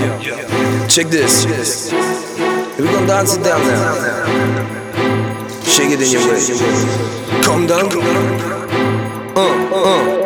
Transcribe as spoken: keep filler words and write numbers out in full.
check this. We're gonna dance it down now. Shake it in your way. Come down. Uh, uh.